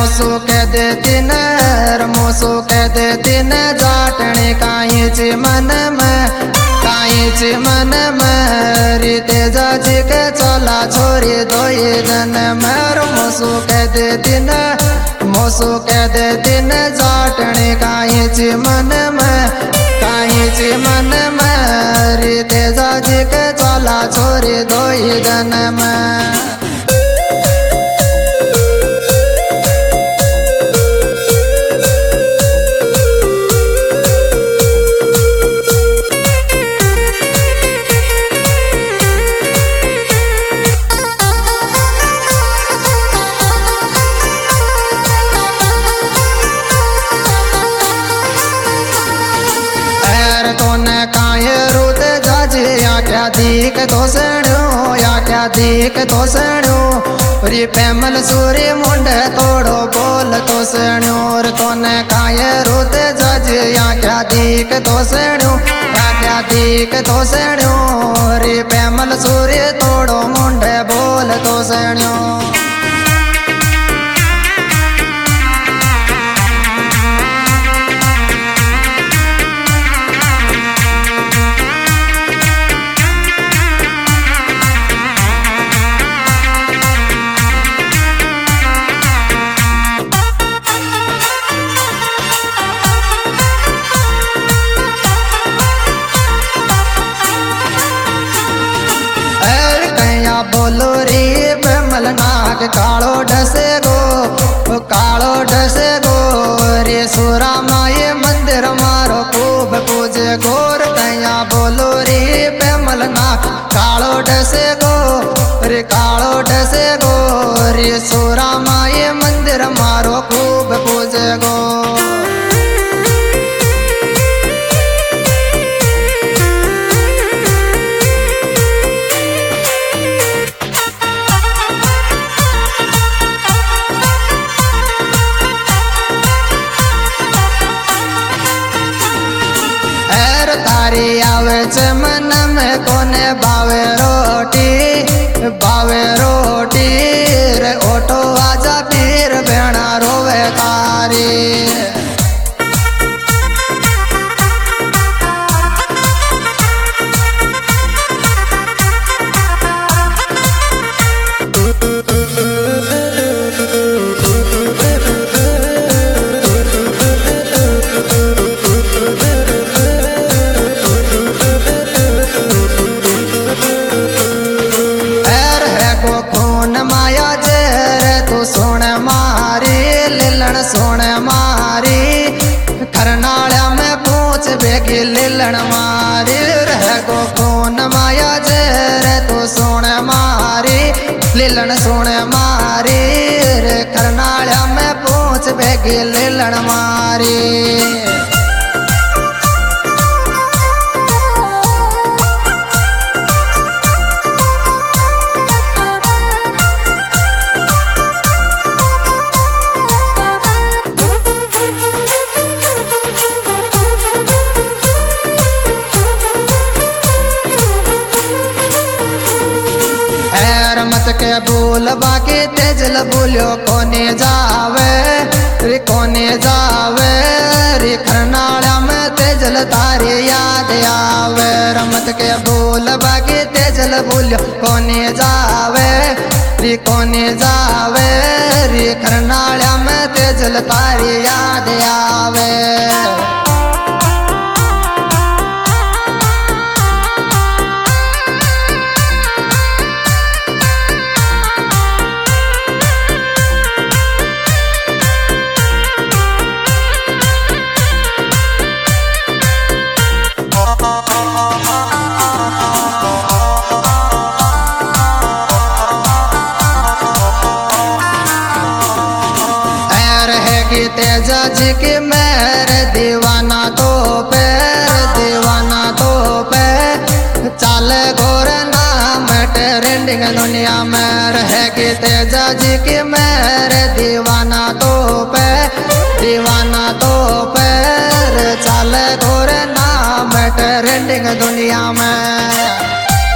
Moso कह देती न मोसो कह देती न जाटने काई ची मन में रीते जाजी के चला छोरी दोई जन मर मोसो कह देती न जाटने काई ची मन में रीते जाजी के चला छोरी दोई जन में। दीक तो सणो री पैमल सूर्य मुंड तोड़ो बोल तो सणो और तोने काय रोते जज या क्या दीक तो सणो री पैमल सूर्य तोड़ो मुंड बोल तो सणो। बोलो रे बेमल नाग कालो डसे गो रे सुरा माये मंदिर मारो खूब पूजे गोर कया बोलो रे बेमल नाग कालो डसे गो रे सुरा माये मंदिर मारो खूब पूजे गो। आवे मन में कोने बावे रोटी रे ओटो आजा पीर बेणा रोवे तारी। सोन मारी खरनाड़ा में पूछ बेगी लीलन मारी रह गो खून माया जेर तो सोन मारी लीलन सोन मारी रे खरनाड़ा में पूछ बेगी लीलन मारी। मत के बोल बाकी तेजल बोलियो कोने जावे रे खरनाड़ा में तेजल तारी याद आवे। रमत के बोल बाकी तेजल बोलियो कोने जावे रे खरनाड़ा में तेजल तारी याद आवे। तेजा जी की मेर दीवाना तो पे चाल गोर नाम ट्रेंडिंग दुनिया में रहेगी। तेजा जी की मेर दीवाना तो पे चाल गोर नाम ट्रेंडिंग दुनिया में।